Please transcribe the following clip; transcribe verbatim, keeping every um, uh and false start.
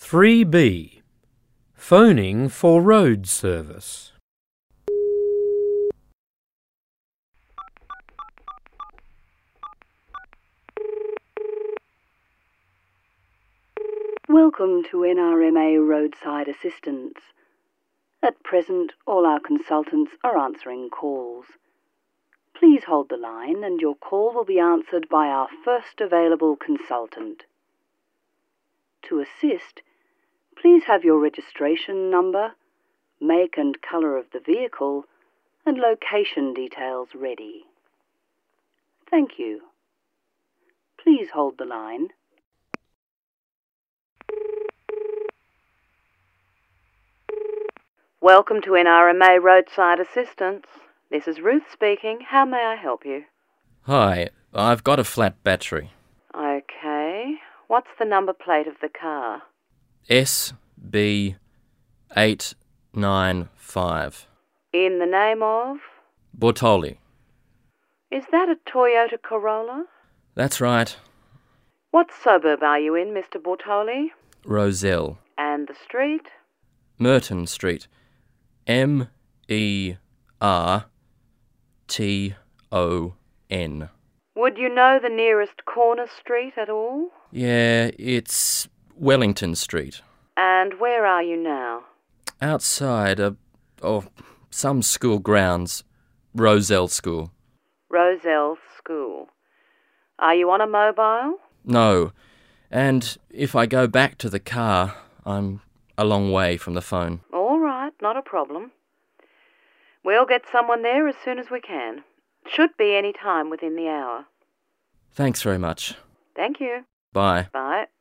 three B. Phoning for road service. Welcome to N R M A Roadside Assistance. At present, all our consultants are answering calls. Please hold the line and your call will be answered by our first available consultant. To assist, please have your registration number, make and colour of the vehicle, and location details ready. Thank you. Please hold the line. Welcome to N R M A Roadside Assistance. This is Ruth speaking. How may I help you? Hi, I've got a flat battery. Okay. What's the number plate of the car? S B eight nine five. In the name of? Bortoli. Is that a Toyota Corolla? That's right. What suburb are you in, Mister Bortoli? Roselle. And the street? Merton Street. M E R T O N. Would you know the nearest corner street at all? Yeah, it's Wellington Street. And where are you now? Outside of, oh, some school grounds. Roselle School. Roselle School. Are you on a mobile? No, and if I go back to the car, I'm a long way from the phone. All right, not a problem. We'll get someone there as soon as we can. Should be any time within the hour. Thanks very much. Thank you. Bye. Bye.